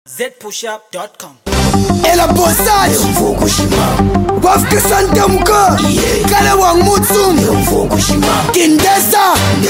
zpushup.com. Ela Bosage Wafka Santa Muka Kala Wang Mutsum Kindesa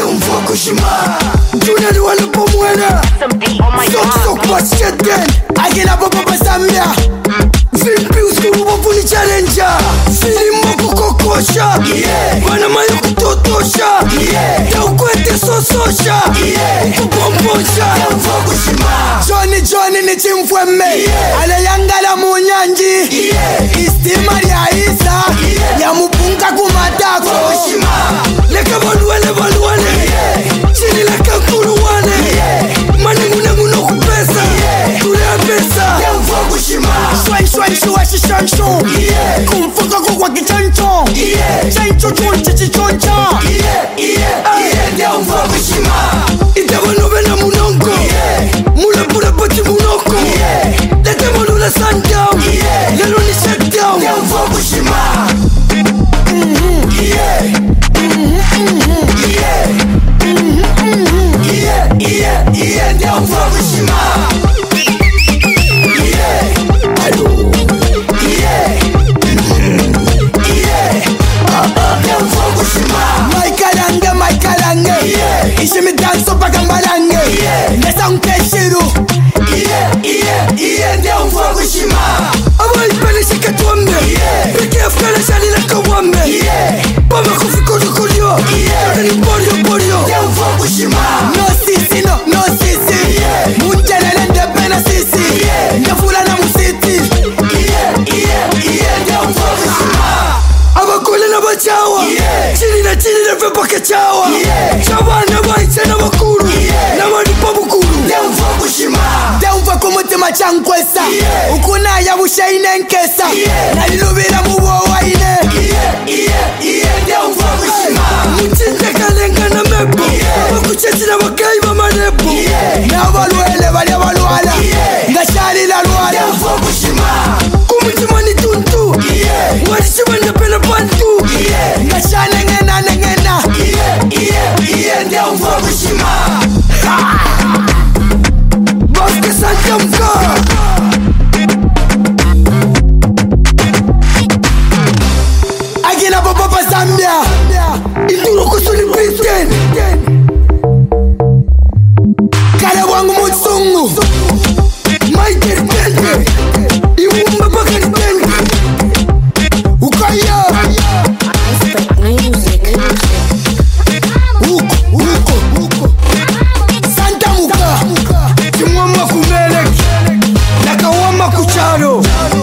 Juna ni wala pomwena Sok Washeten Agila Papa Samia Vimpi uskuru wapuni challenger Filimu kukokosha Wana mayo kutotosha Taukwete sososha Kupombosha Johnny ni chimfweme Ale yangala munyanji Istima ya isa Ya mupunga kumatako Leka baluwane Chini leka kuruwane Manenguneguno kupesa Tulea pesa Shwai shua shishansho Kumfuka kukwa kichancho Chancho chonchi chichoncha Itaba novena munongo Mula pura pati munoko Lete molula sundown Lelo ni shutdown Ishi mi danso paka mbalange Nesa unkeshiru Ndia umfagushima Aba ipele shika tuambe Peke afkala shali laka wambe Bama kufikodo kulio Ni borio Ndia umfagushima No sisi Munjelele ndepena sisi Ndafula na musiti Ndia umfagushima Aba kule na bachawa Chini na vepake chawa Chabana baitse na bakuru Na manipa bukuru Deumva kumutima chankwesa Ukuna ya bushaine nkesa Nalilubira mubo waine Mutinde kalenga na mepo Bakuchesi na bakai ba manepo Na baluele bali baluala Ngashali la luala Kumutima ni tuntu Mwashima ndepena pantu Ngashane ngena Ndia umfagushima Wafka Santa Muka Agila Papa Zambia Induro kusuli Britain Kala wangu mutsungu Maiter Tente Iwumba baka ni Tente Ukaya Uko Santa Muka Kimwama kumelek Nakawama kucharo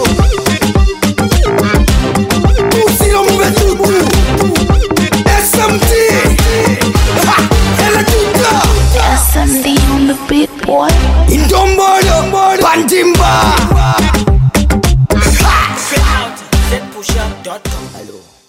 Usiro mubetutu SMT Ela tuka SMD on the beat, boy. Indombolo Pandimba Check out zpushup.com.